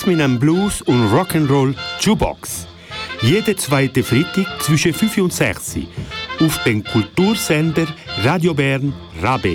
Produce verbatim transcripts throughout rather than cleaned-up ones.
Rhythm and Blues und Rock'n'Roll Jukebox. Jeden zweiten Freitag zwischen fünf und sechs auf dem Kultursender Radio Bern Rabe.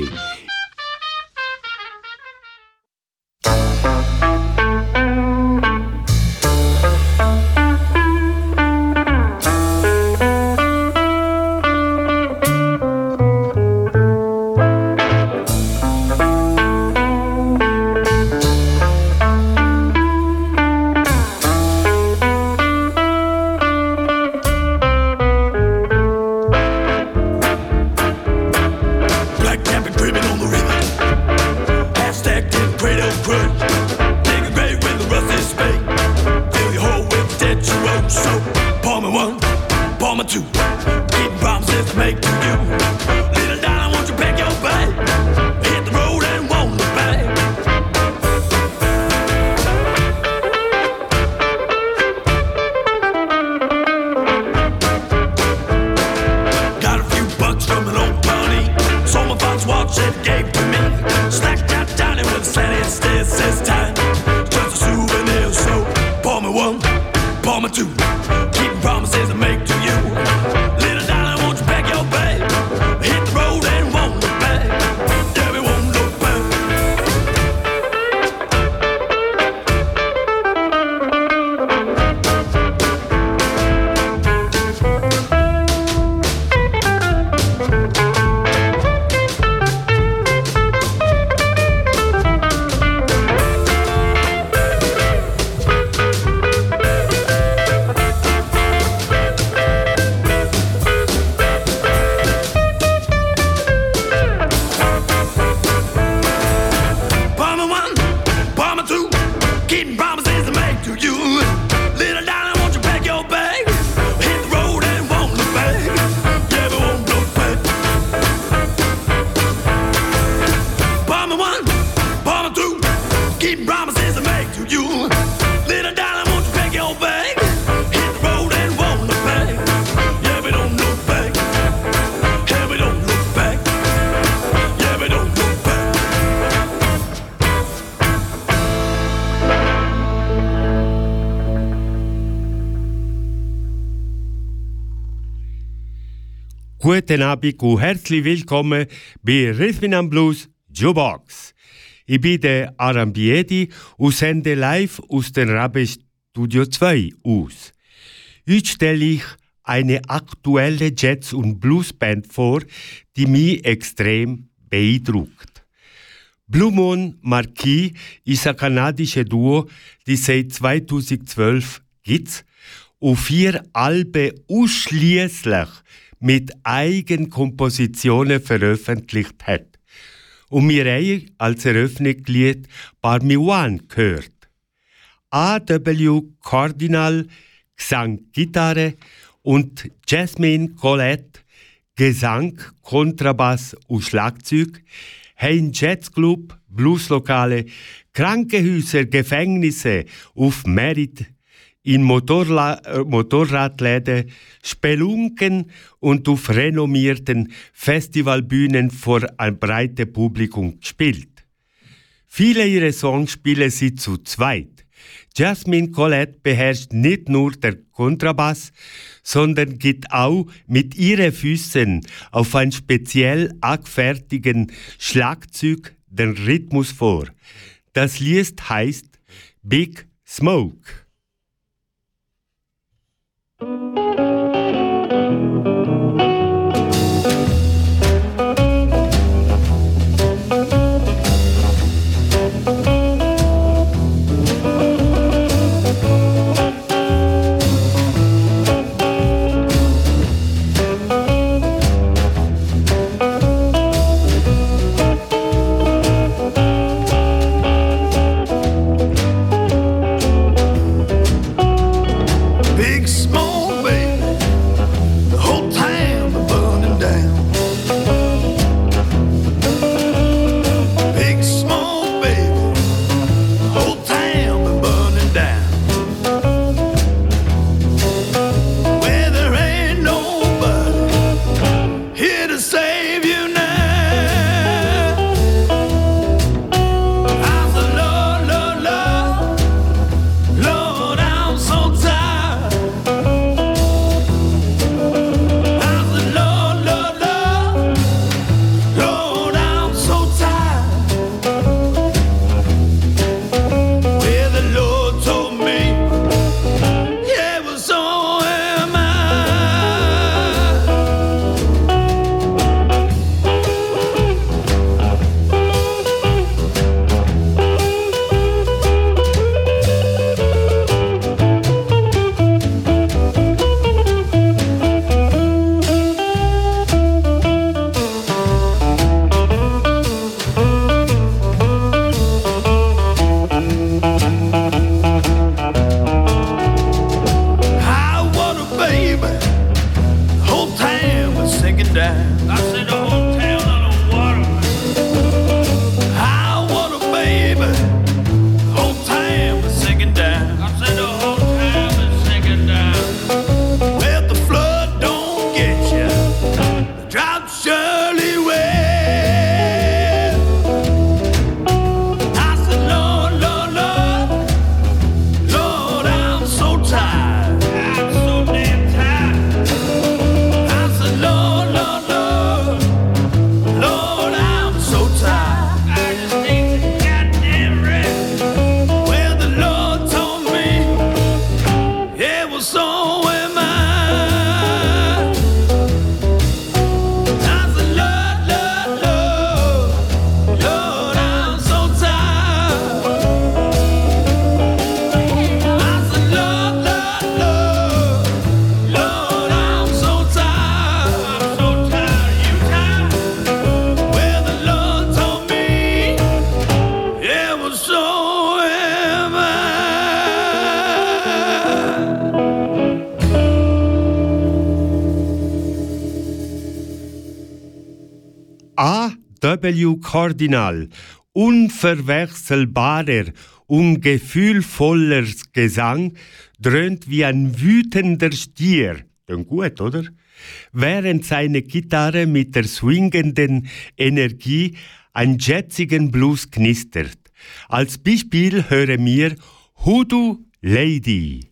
Guten Abend und herzlich willkommen bei Rhythm and Blues Jukebox. Ich bin der Aram Biedi und sende live aus dem Rabe Studio zwei aus. Heute stelle ich eine aktuelle Jazz- und Bluesband vor, die mich extrem beeindruckt. Blue Moon Marquis ist ein kanadisches Duo, die seit zweitausendzwölf gibt und vier Alben ausschließlich mit Eigenkompositionen veröffentlicht hat. Und wir haben als Eröffnungslied Parmi One gehört. A W Cardinal, Gesang, Gitarre und Jasmine Colette, Gesang, Kontrabass und Schlagzeug, haben Jazzclub, Blueslokale, Krankenhäuser, Gefängnisse auf Merit, in Motorla- Motorradläden, Spelunken und auf renommierten Festivalbühnen vor einem breiten Publikum gespielt. Viele ihrer Songs spielen sie zu zweit. Jasmine Colette beherrscht nicht nur den Kontrabass, sondern geht auch mit ihren Füßen auf ein speziell angefertigten Schlagzeug den Rhythmus vor. Das Lied heißt Big Smoke. down. I said the whole town on the water. I want a baby. Whole town was sinking down. I said the whole town was sinking down. Well, the flood don't get you. The drought surely will. I said, Lord, Lord, Lord, Lord, I'm so tired. I'm so damn tired. I said, Lord, Lord, Lord, Lord, I'm so tired. I just need some goddamn rest. Well, the Lord told me, yeah, well, so am I. I said, Lord, Lord, Lord, Lord, I'm so tired. I said, Lord, Lord, Lord, Lord, I'm so tired. I'm so tired. You tired? Well, the Lord told me, yeah, well, so am I. A W Kardinal, unverwechselbarer und gefühlvoller Gesang, dröhnt wie ein wütender Stier. Klingt gut, oder? Während seine Gitarre mit der swingenden Energie einen jazzigen Blues knistert. Als Beispiel hören wir Hoodoo Lady.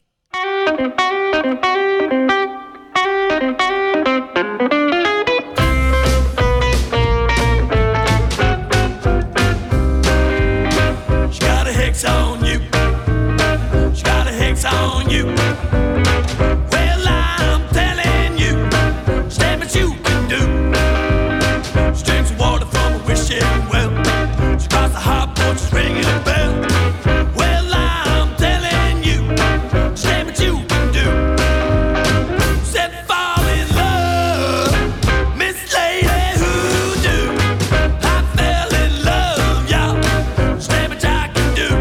She got a hex on you. She got a hex on you. Well, I'm telling you, stand what you can do. She drinks the water from a wishing well. She crossed the hot porch, she's ringing a bell. Well, I'm telling you, stand what you can do. Said fall in love, Miss Lady Hoodoo. I fell in love, y'all. Stand what I can do.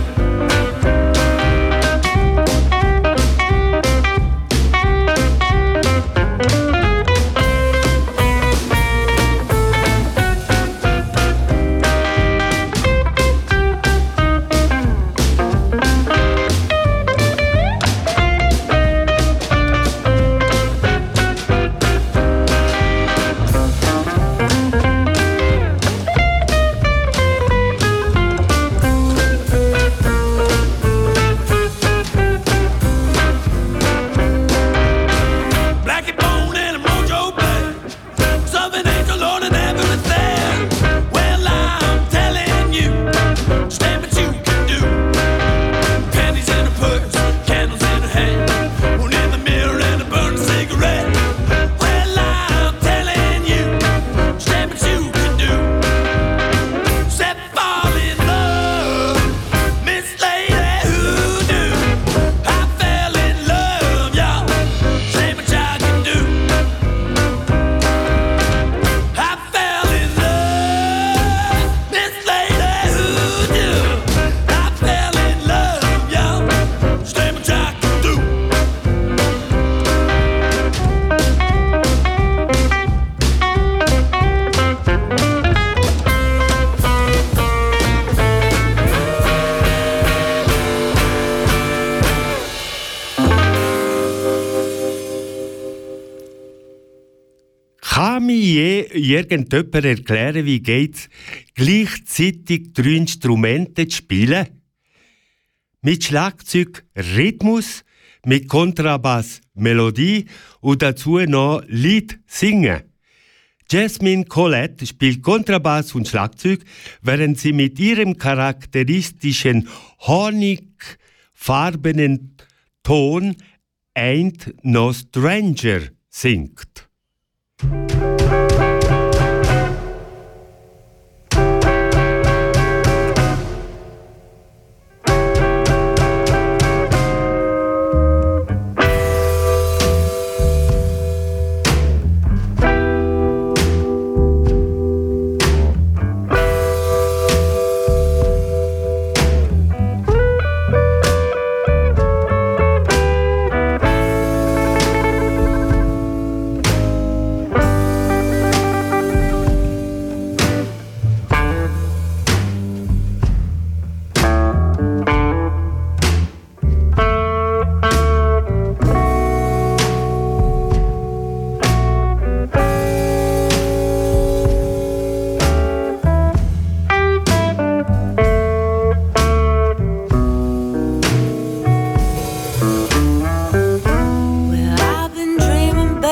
Blackie bone and a mojo bag. Southern angel, Lord, and everything. Well, I'm telling you, stand what you can do. Pennies in her purse, candles in her hand. One in the mirror and a burning cigarette. Well, I'm telling you, stand what you can do. Said fall in love, Miss Lady Hoodoo. I fell in love, y'all. Say what I can do. I fell in love, Miss Lady Hoodoo. I fell in love, y'all. Say what I can do. Kann mir je irgendjemand erklären, wie geht's, gleichzeitig drei Instrumente zu spielen? Mit Schlagzeug Rhythmus, mit Kontrabass Melodie und dazu noch Lied singen. Jasmine Collette spielt Kontrabass und Schlagzeug, während sie mit ihrem charakteristischen honigfarbenen Ton Ain't No Stranger singt.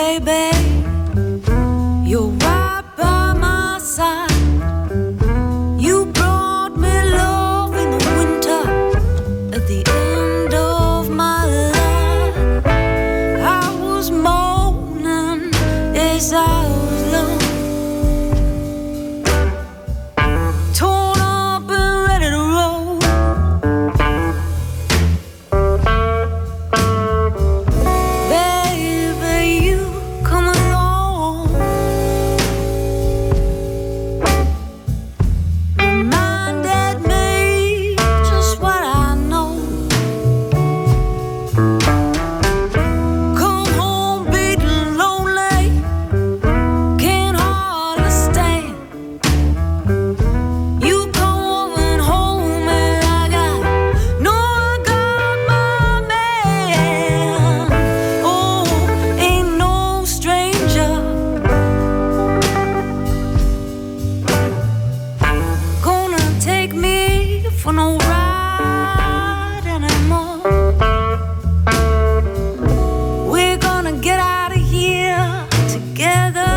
baby, you're right by my side. You brought me love in the winter at the end of my life. I was moaning as I was alone, torn up and ready to roll. Baby, you come along, reminded me just what I know. Come home beating lonely, can't hardly stand. You coming home and I got no, I got my man. Oh, ain't no stranger gonna take me for no ride anymore. We're gonna get out of here together.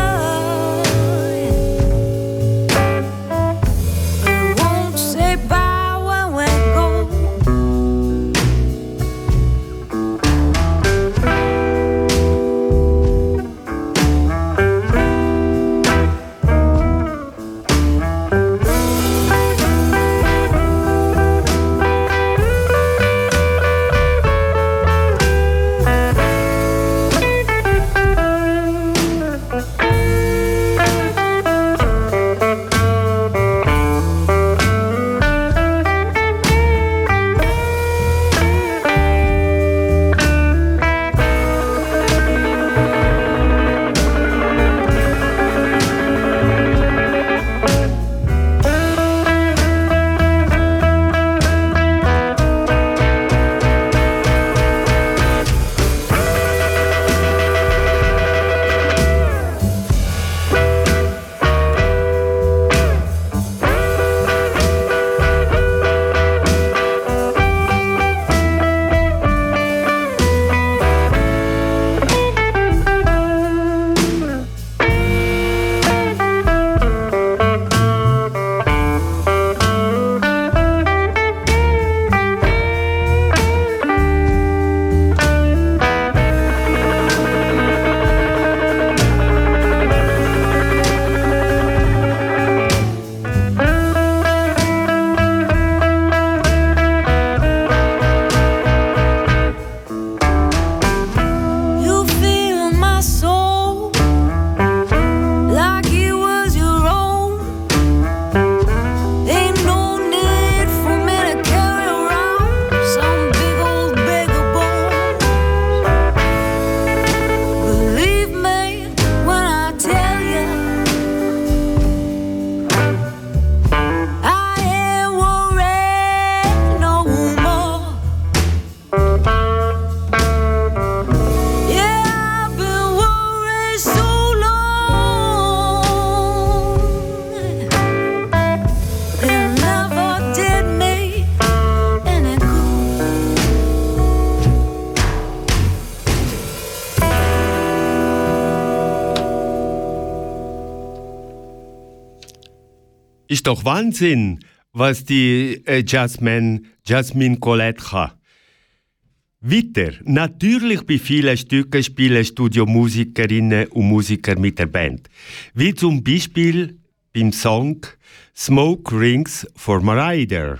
We won't say bye when we go. You feel my soul like it was your own. Ain't no need for me to carry around some big old bag of bones. Believe me when I tell you, I ain't worried no more. Yeah, I've been worried so long, it never did me any good. Ist doch Wahnsinn, was die äh, Jasmine, Jasmine Colette kann. Weiter, natürlich bei vielen Stücken spielen Studiomusikerinnen und Musiker mit der Band. Wie zum Beispiel beim Song Smoke Rings for My Rider.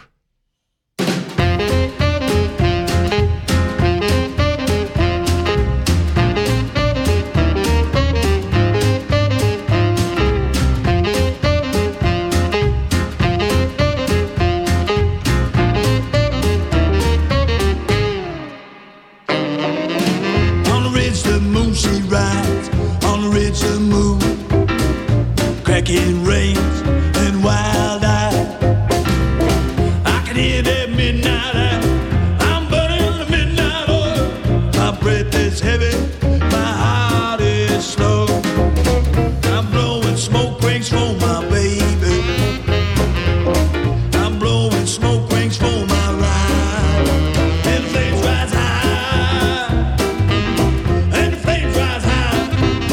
On the ridge the moon she rides, on the ridge the moon, cracking rains and wild eyes. I can hear that midnight oil, I'm burning the midnight oil. My breath is heavy, my heart is slow. I'm blowing smoke rings for my baby, I'm blowing smoke rings for my ride. And the flames rise high, and the flames rise high.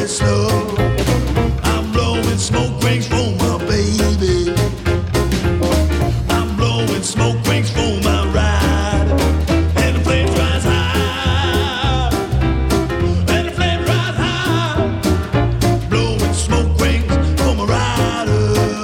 slow. I'm blowing smoke rings for my baby. I'm blowing smoke rings for my ride. And the flames rise high. And the flames rise high. Blowing smoke rings for my rider.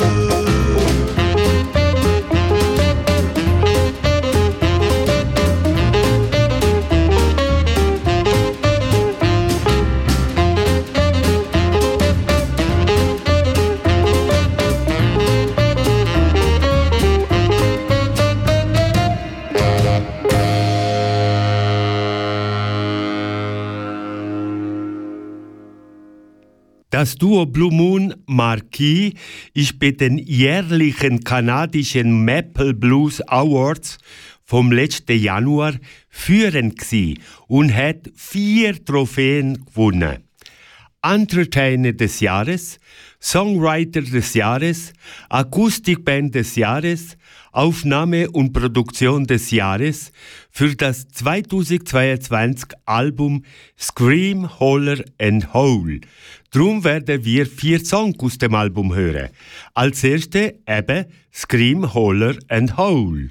Das Duo Blue Moon Marquis ist bei den jährlichen kanadischen Maple Blues Awards vom letzten Januar führend gsi und hat vier Trophäen gewonnen. Entertainer des Jahres, Songwriter des Jahres, Akustikband des Jahres, Aufnahme und Produktion des Jahres für das zweitausendzweiundzwanzig Album Scream, Holler and Howl. Drum werden wir vier Songs aus dem Album hören. Als erste eben Scream, Holler and Howl.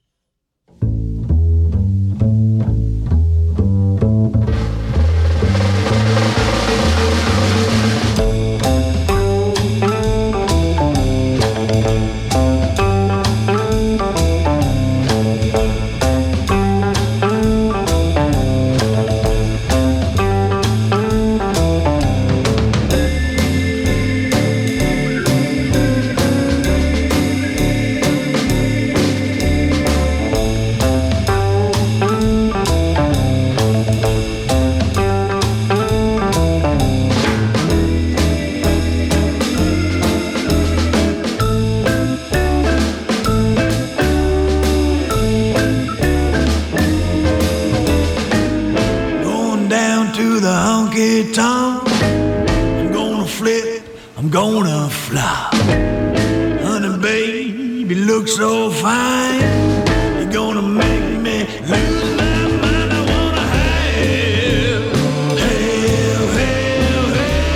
I'm gonna flip, I'm gonna fly. Honey, baby, look so fine. You're gonna make me lose my mind. I wanna have, have, have,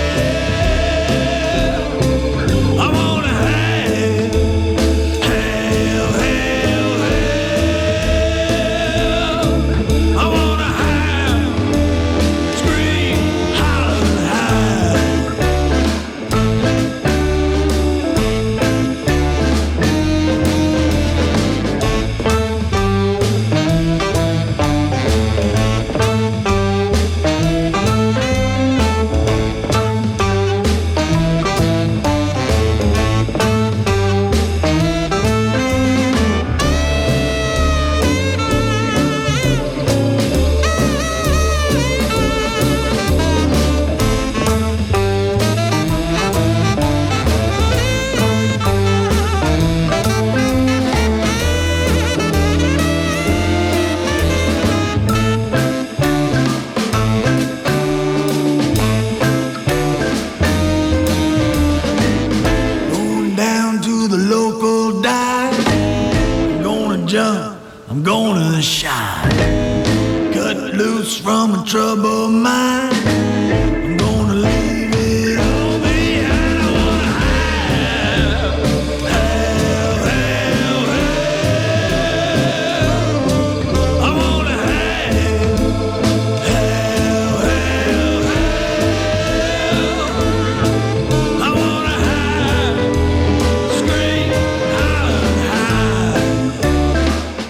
have. I wanna have, have, have, have. I wanna have, scream, holler, and hide. Going down to the local dive. I'm gonna jump, I'm gonna shine. Cut loose from a troubled mind. I'm gonna leave it all behind. I wanna have, have, have, have. I wanna have, have, have, have. I wanna have, scream, holler, and hide.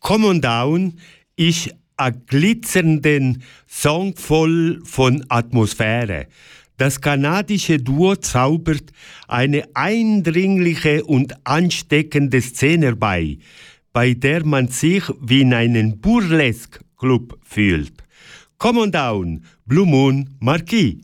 Come on Down ist ein glitzernder Song voll von Atmosphäre. Das kanadische Duo zaubert eine eindringliche und ansteckende Szene bei, bei der man sich wie in einem Burlesque-Club fühlt. Come on Down, Blue Moon Marquis.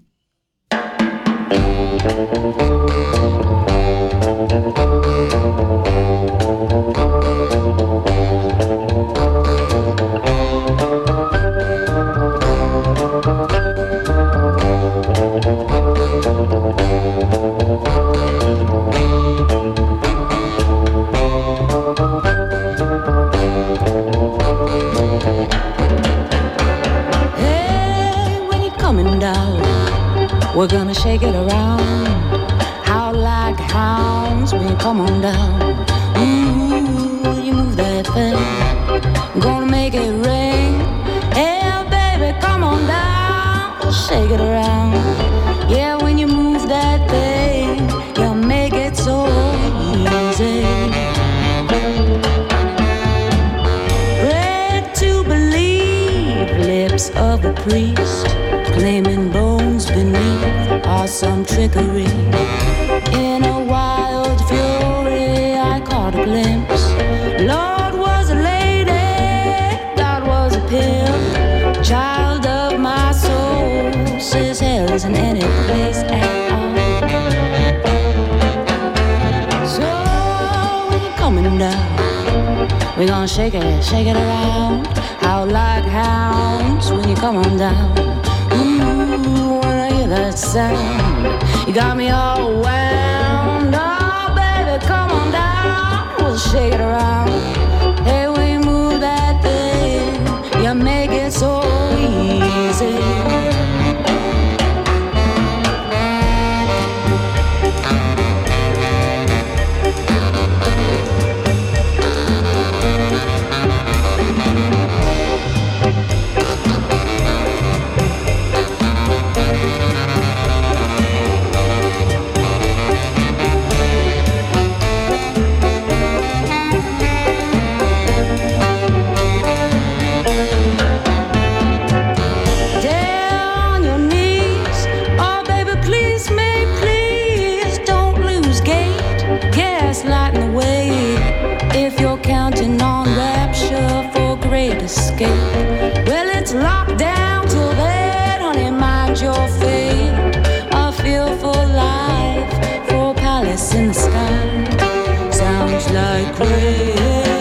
We're gonna shake it around, howl like hounds when you come on down. Ooh, you move that thing, gonna make it ring. Hey, baby, come on down, shake it around. Yeah, when you move that thing, you make it so easy. Ready to believe, lips of a priest, claiming bones beneath are some trickery. In a wild fury, I caught a glimpse. Lord was a lady, God was a pimp. Child of my soul, says hell isn't any place at all. So when you're coming down, we're gonna shake it, shake it around. Howl like hounds when you come on down. Ooh, when I hear that sound, you got me all wound. Oh, baby, come on down, we'll shake it around. Hey, when you move that thing, you make it so easy. Escape. Well, it's locked down till then, honey, mind your fate. A fearful life for a palace in the sky sounds like crazy.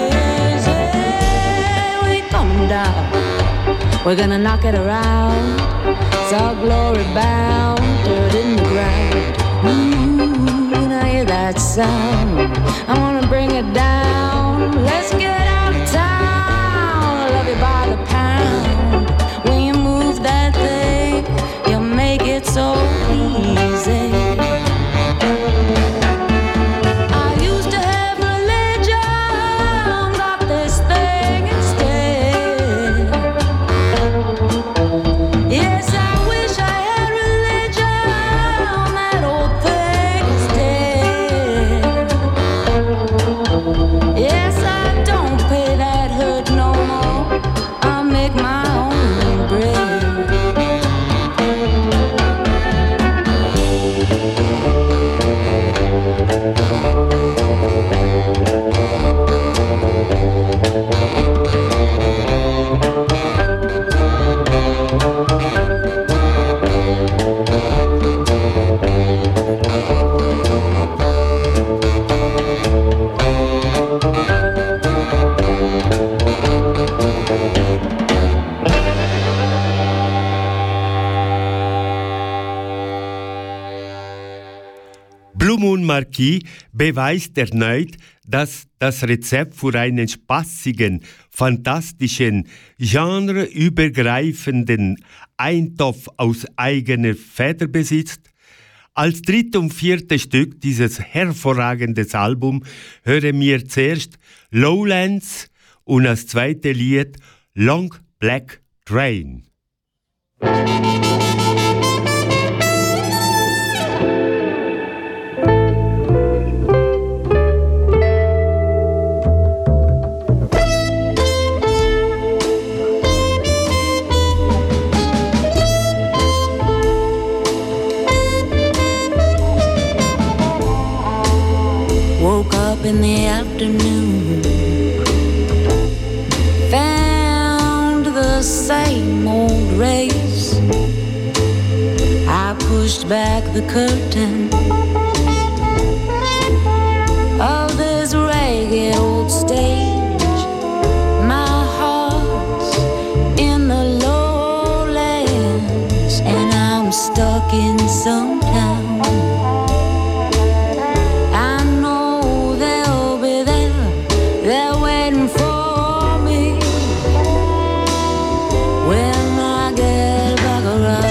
We're coming down, we're gonna knock it around. It's all glory bound, dirt in the ground. Ooh, when I hear that sound, I wanna bring it down. Let's get out of town. By the pound, when you move that thing, you make it so easy. I used to have religion, got this thing instead. Yes, I wish I had religion, that old thing is dead. Yes, I don't pay that hurt no more. I'll make my own bread. Marquis beweist erneut, dass das Rezept für einen spaßigen, fantastischen, genreübergreifenden Eintopf aus eigener Feder besitzt. Als dritte und vierte Stück dieses hervorragenden Albums hören wir zuerst Lowlands und als zweite Lied Long Black Train. in the afternoon. Found the same old race. I pushed back the curtain of this ragged old stage. My heart's in the lowlands, and I'm stuck in some town. I know they'll be there, they're waiting for me when I get back around.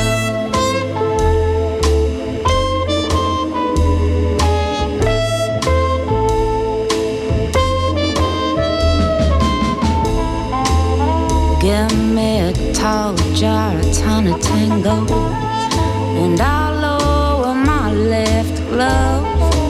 Give me a tall jar, a ton of tango, and I'll lower my left glove.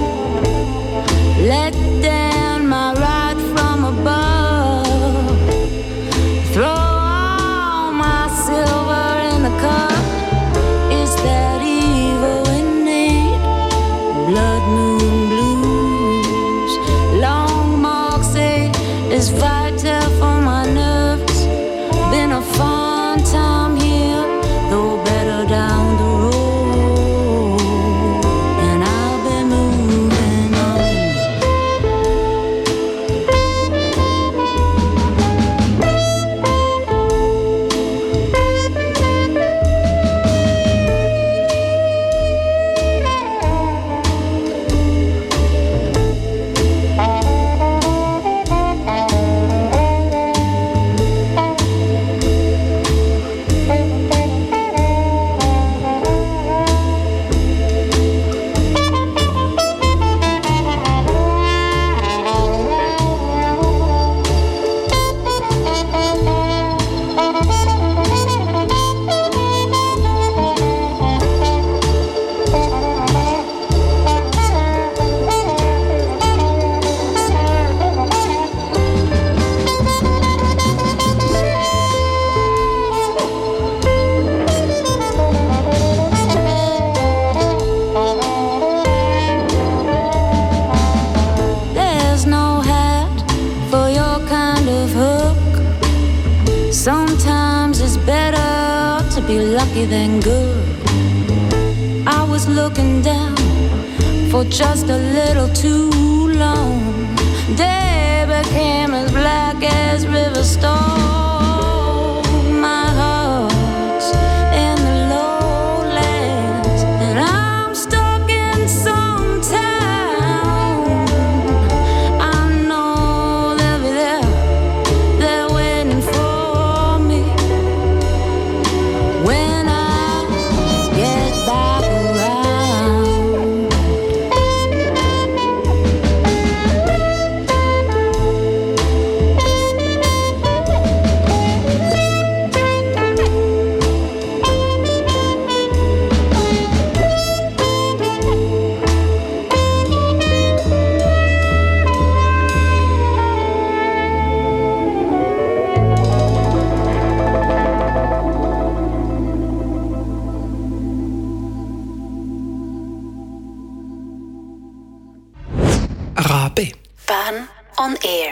Let down my right from above. Throw all my silver in the cup. It's that evil we need. Blood moon blues. Long Moxie is vital for my nerves. Been a fun time here, though better down the road. And I'll be moving on. There's no hat for your kind of hook. Sometimes it's better to be lucky than good. I was looking down for just a little too long. Day became as black as river storm. My heart's in the lowlands, and I'm stuck in some town. I know they'll be there, they're waiting for me when I get back around. Rabe. Fun on air.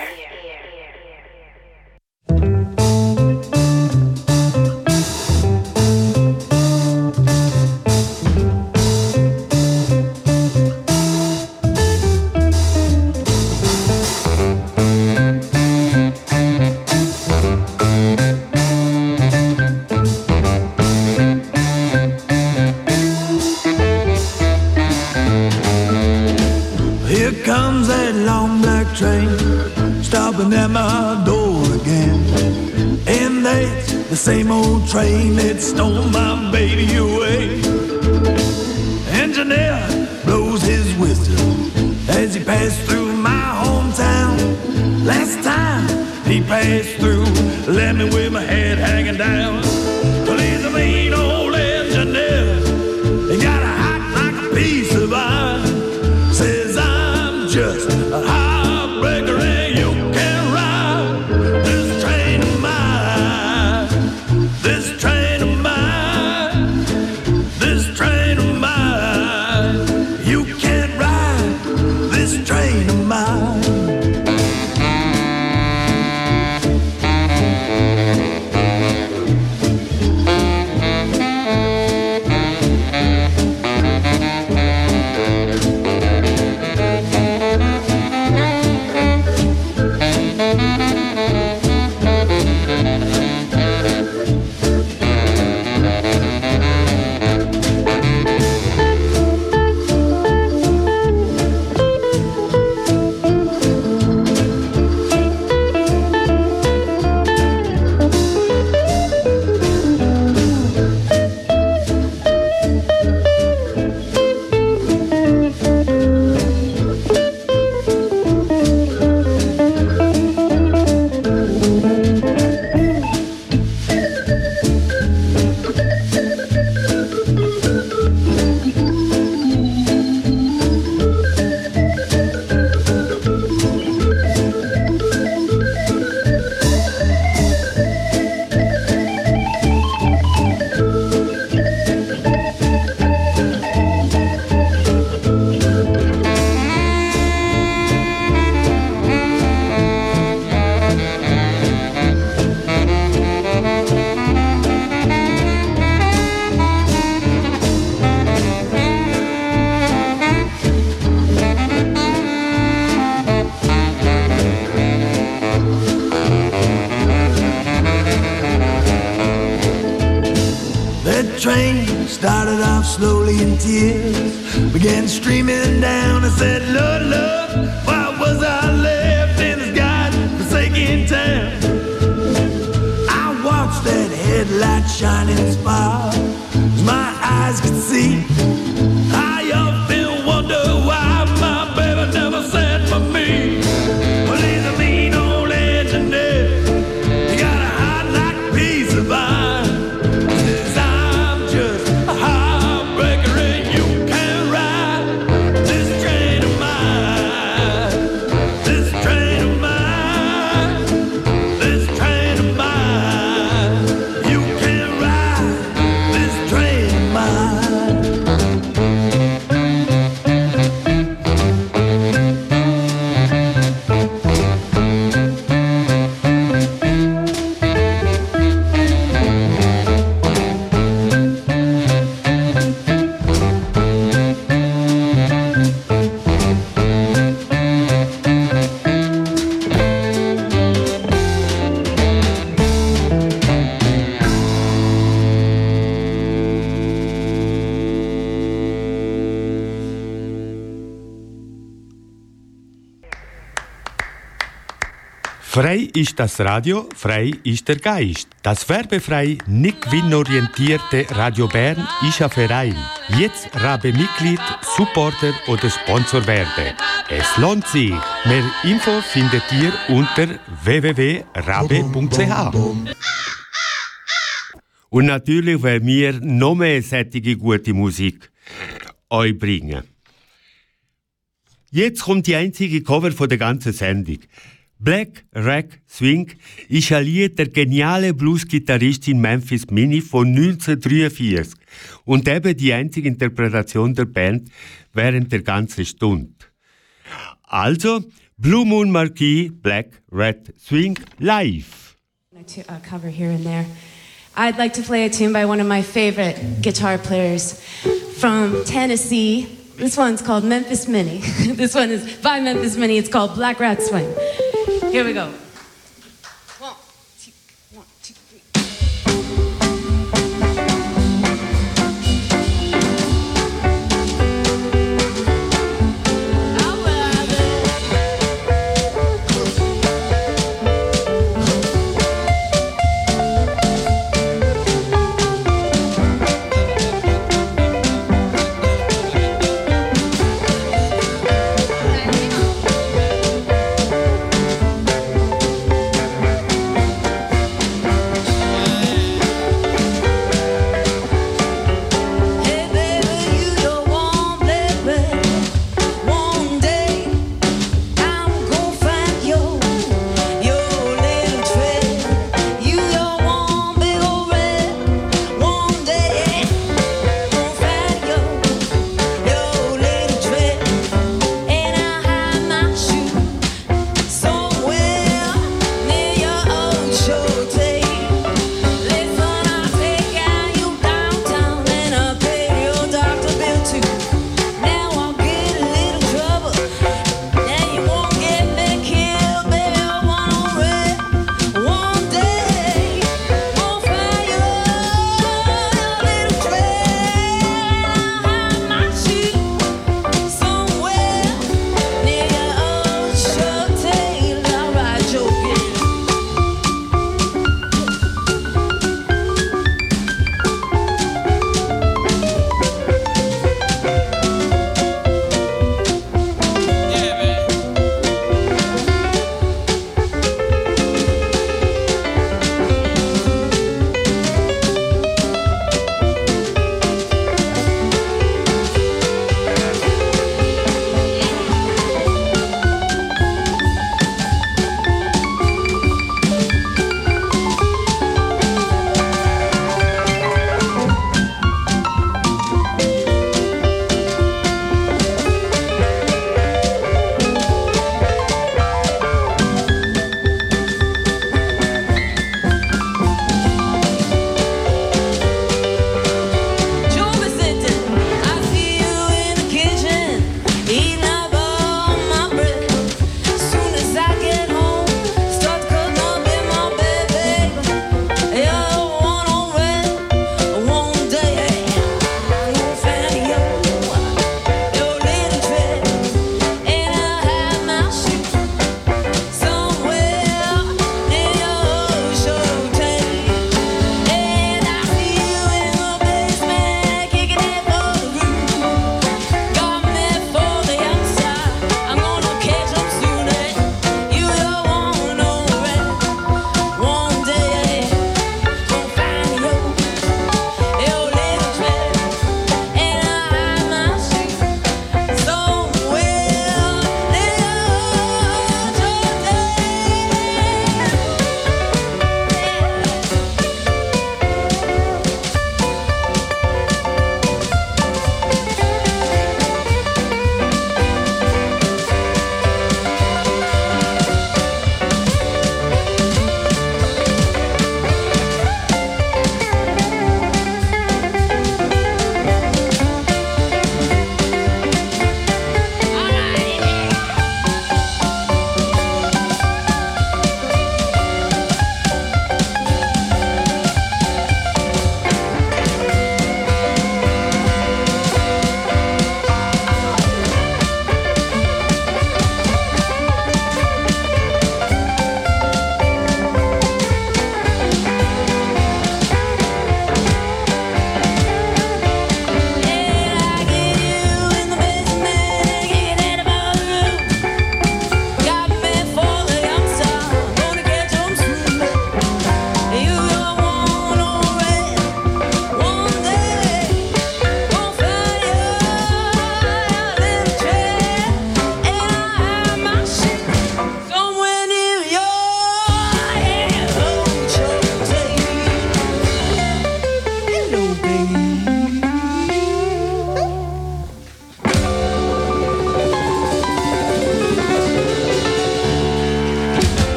Here comes that long black train, stopping at my door again. And that's the same old train that stole my baby away. Engineer blows his whistle as he passed through my hometown. Last time he passed through, left me with my head hanging down. Well, he's a mean old engineer, he got a heart like a piece of iron. Says I'm just a heartbreaker and you can't ride this train of mine, this train of mine, this train of mine. You can't ride this train of mine. Started off slowly in tears, began streaming down. I said, Lord, Lord, why was I left in this God-forsaken town? I watched that headlight shining spot as my eyes could see. I often wonder why my baby never sent for me. Well, he's a mean old engineer. He got a heart like a piece of iron. Says I'm just a heartbreaker and you can't ride this train of mine. This train of mine. This train of mine. You can't ride this train of mine. Frei ist das Radio, frei ist der Geist. Das werbefrei, nicht gewinnorientierte Radio Bern ist ein Verein. Jetzt Rabe Mitglied, Supporter oder Sponsor werden. Es lohnt sich. Mehr Info findet ihr unter w w w punkt rabe punkt c h. Und natürlich werden wir noch mehr sättige gute Musik euch bringen. Jetzt kommt die einzige Cover von der ganzen Sendung. Black Rack Swing ist ein Lied der genialen Blues-Gitarristin Memphis Minnie von neunzehnhundertdreiundvierzig und eben die einzige Interpretation der Band während der ganzen Stunde. Also, Blue Moon Marquis, Black Rat Swing live. To uh, cover here and there. I'd like to play a tune by one of my favorite guitar players from Tennessee. This one's called Memphis Minnie. This one is by Memphis Minnie. It's called Black Rat Swing. Here we go. One, two, one, two, three. Thank you.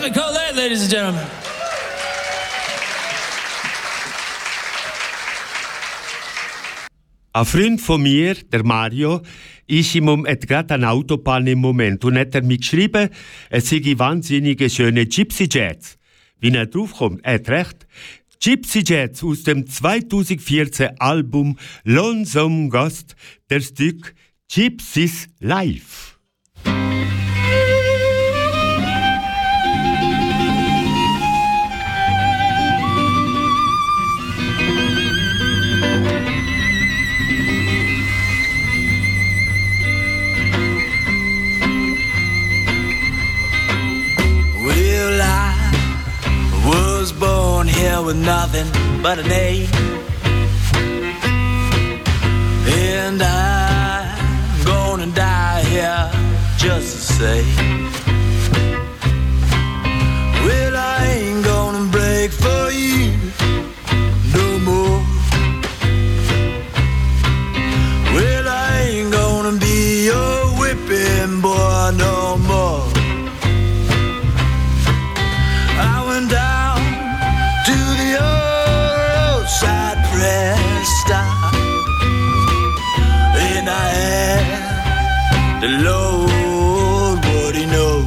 Michael Colette, ladies and gentlemen. Ein Freund von mir, der Mario, ist im Moment gerade an Autobahn im Moment und hat er mir geschrieben, es sei wahnsinnige schöne Gypsy Jazz. Wie er draufkommt, er hat recht. Gypsy Jazz aus dem zweitausendvierzehn Album Lonesome Ghost, der Stück Gypsies Live. Born here with nothing but a name, and I'm gonna die here just the same. Well, I ain't gonna break for you no more. Well, I ain't gonna be your whipping boy no more. I went down to the old roadside press stop, and I asked the Lord what he knows.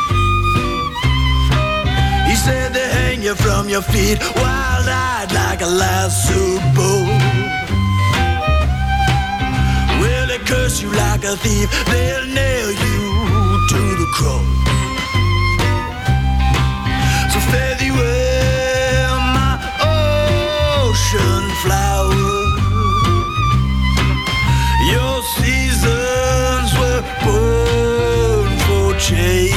He said they hang you from your feet, wild-eyed like a lasso bull. Well, they curse you like a thief, they'll nail you to the cross. So fare thee well, my ocean flower. Your seasons were born for change.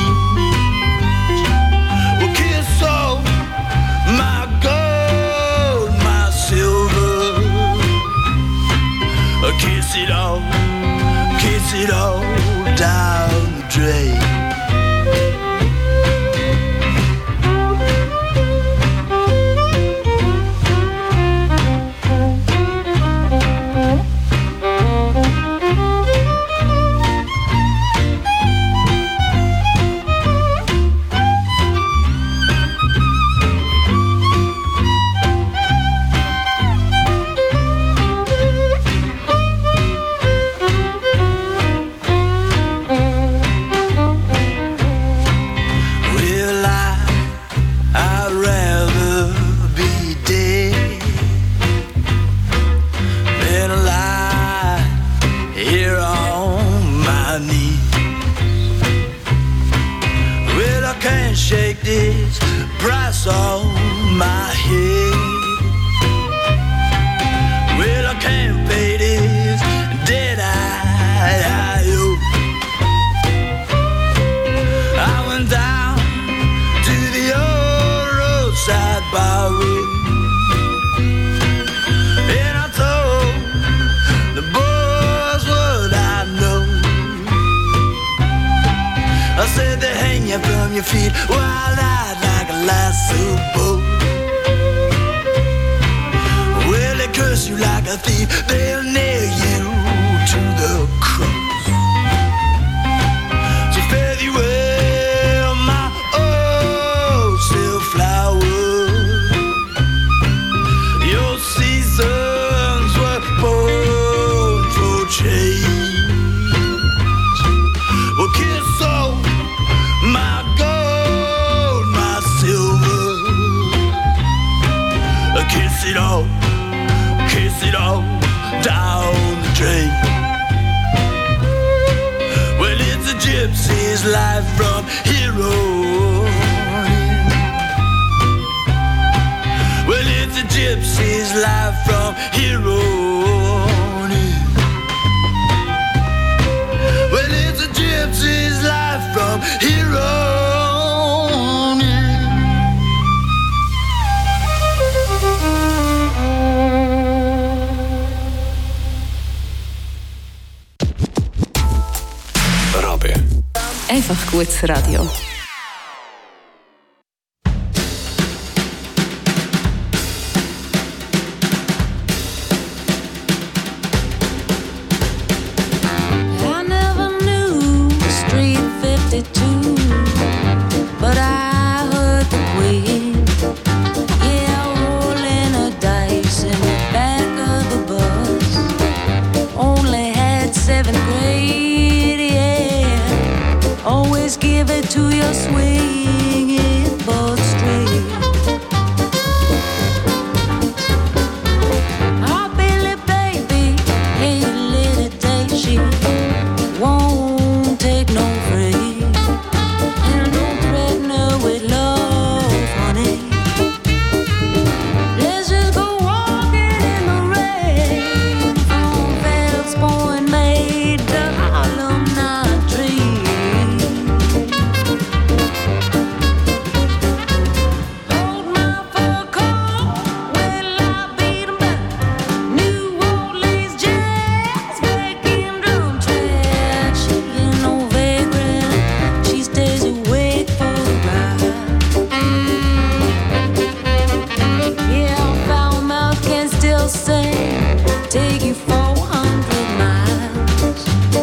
Well, kiss all my gold, my silver. Kiss it all, kiss it all down the drain. Shake this price on my head. Well, I can't pay this debt I owe. I went down to the old roadside bar, and I told the boys what I know. I said they hang you from your feet, wild-eyed like a lasso bow. Well, they curse you like a thief, they'll nail you to the cross. So fare thee well, my old silk flower. Your seasons were born for change. Well, kiss all my gold, my silver. Kiss it all, kiss it all down the drain. Well, it's a gypsy's life from hero on in. Well, it's a gypsy's life from hero on in. Well, it's a gypsy's life from hero on in. Rabbe. Einfach gutes Radio. I never knew Street fifty-two, but I give it to your swinging boat string. Oh, Billy, baby, hey, little day, she won't take no free. And don't threaten her with love, honey. Let's just go walking in the rain from Phelps Point, Maine to Harlem, Night Tree. Hold my fur coat, well, I beat 'em back. New Orleans jazz, breaking drum track. She ain't no vagrant, she stays awake for the ride. Yeah, foul mouth can still sing, take you four hundred miles.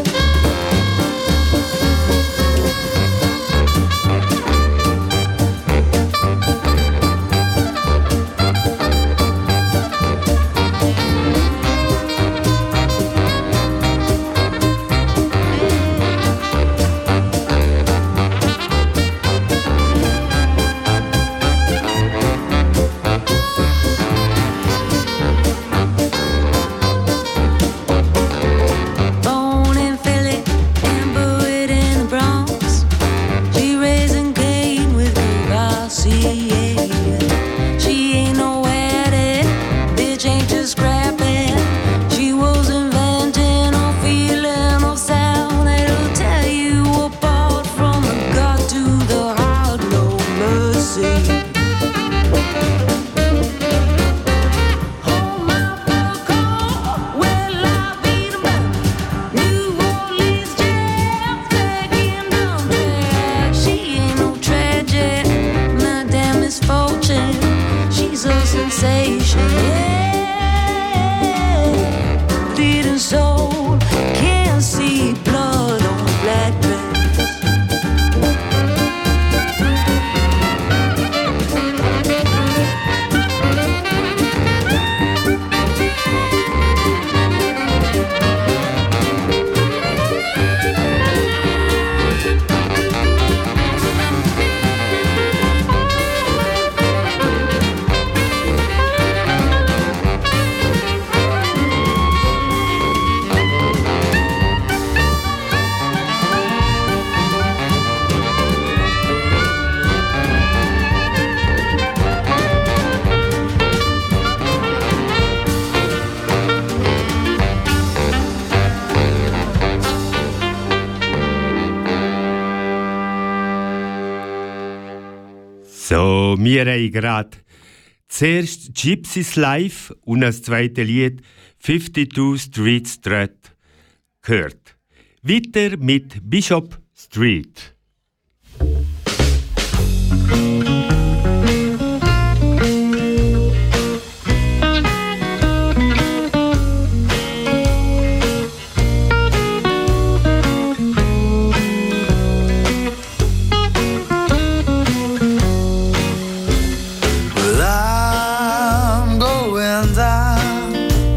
Born in Philly and buried in the Bronx, she raising Cain with Garcia. She ain't no addict, bitch ain't just scrapping. She was inventing or feeling or sound that'll tear you apart from the gut to the heart, no mercy. Hold my fur coat, well, I beat 'em back. New Orleans jazz, breaking drum track. She ain't no tragic, my damn misfortune. She's a sensation, yeah. Bleeding soul, can't see blood on a black dress. So, wir haben gerade zuerst Gypsies Live und das zweite Lied fifty-two Street Strut gehört. Weiter mit Bishop Street. Well, I'm going down,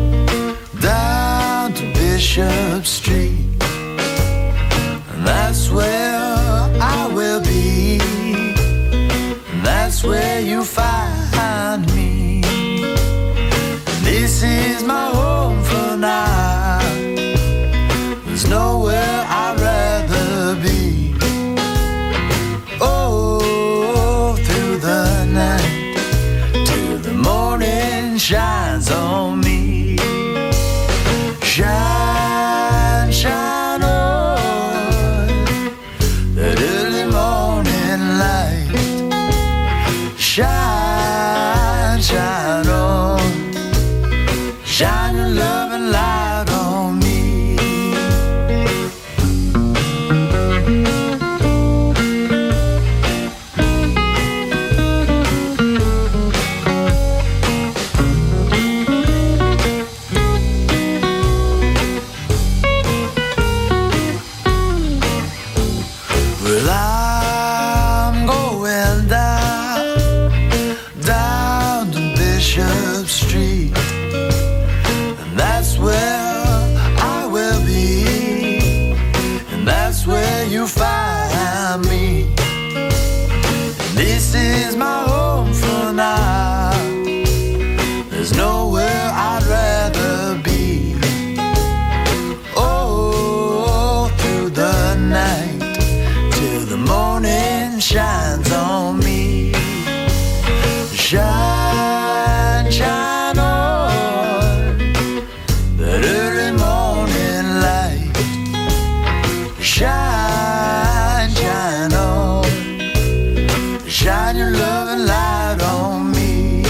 down to Bishop Street, and that's where I will be, and that's where you find me. This is my home for now, there's nowhere I'd rather be. Oh, through the night, till the morning shines on me. Shine, shine on that early morning light. Shine, shine on, shine on me. Shine, shine on that early morning light. Shine, shine on, shine your loving light on me.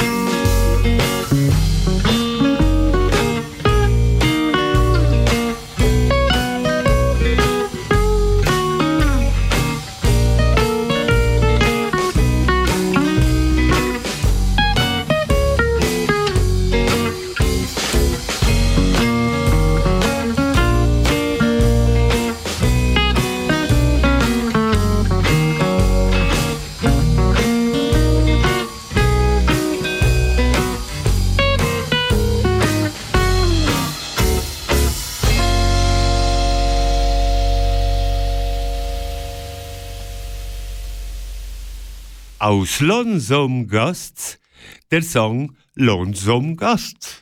Aus Lonesome Ghosts der Song Lonesome Ghosts.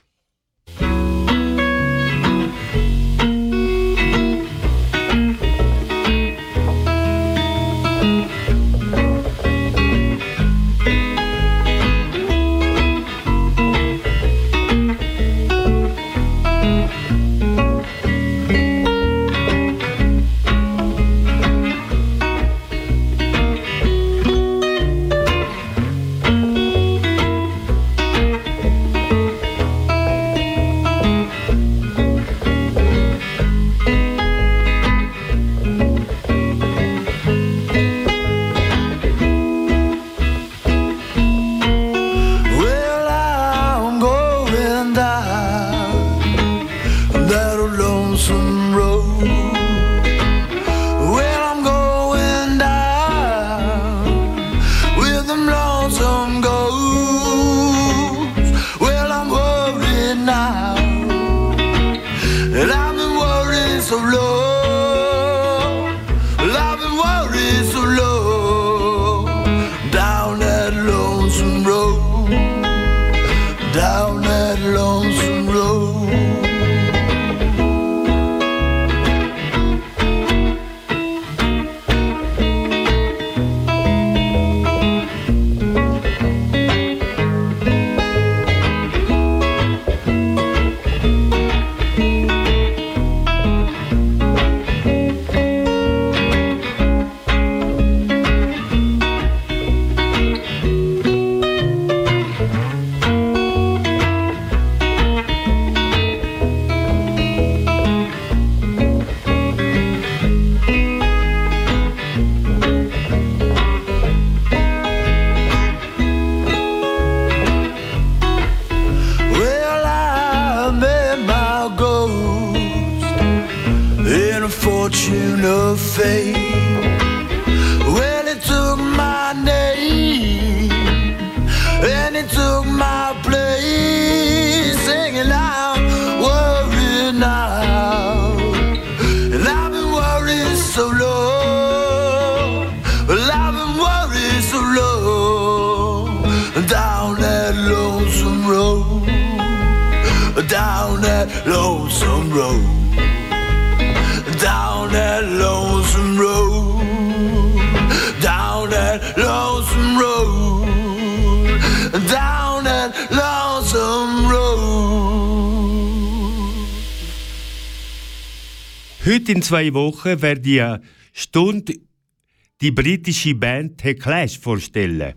Heute in zwei Wochen werde ich eine Stunde die britische Band The Clash vorstellen.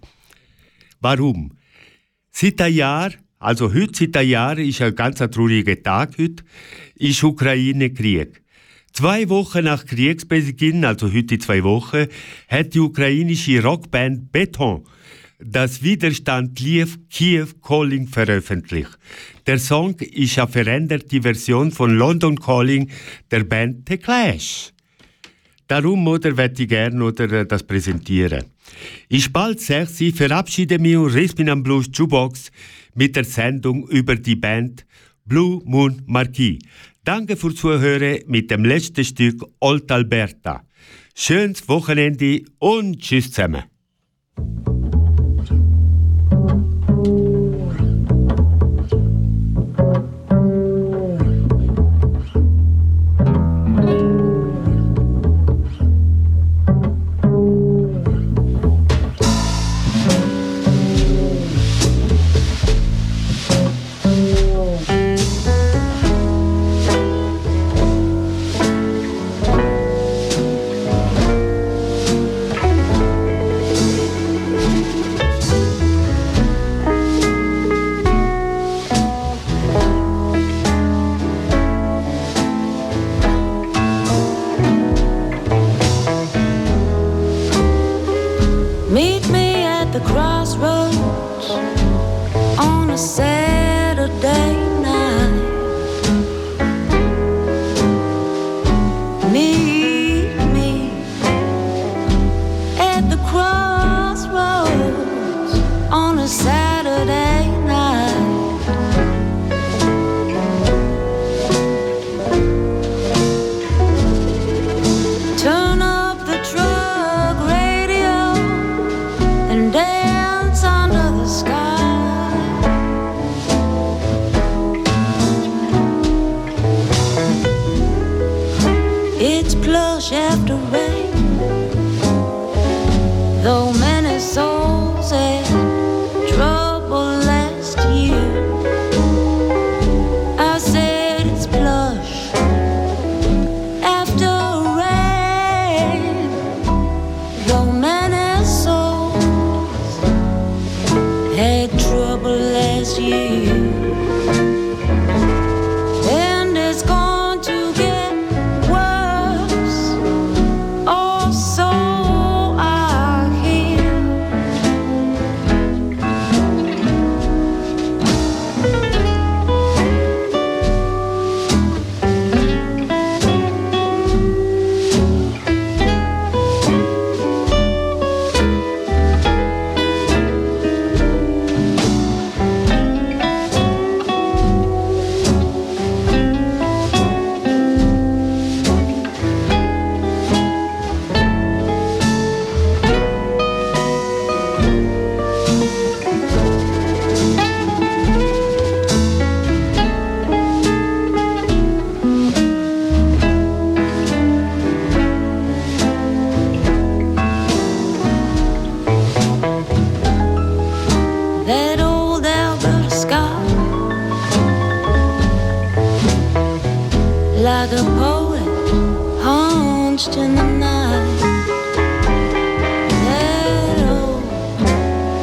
Warum? Seit einem Jahr, also heute seit einem Jahr, ist ein ganz trauriger Tag heute, ist Ukraine-Krieg. Zwei Wochen nach Kriegsbeginn, also heute in zwei Wochen, hat die ukrainische Rockband Beton das Widerstand-Lied Kiew Calling veröffentlicht. Der Song ist eine veränderte Version von London Calling der Band The Clash. Darum oder werde ich gerne oder das präsentieren. Ich bald sechs ich verabschiede mich und Rhythm and Blues Jukebox mit der Sendung über die Band Blue Moon Marquis. Danke fürs Zuhören mit dem letzten Stück Old Alberta. Schönes Wochenende und tschüss zusammen. a Saturday night. Turn up the truck radio and dance under the sky. It's plush after rain, though many souls had trouble last year. I said it's plush after rain, though many souls had trouble last year.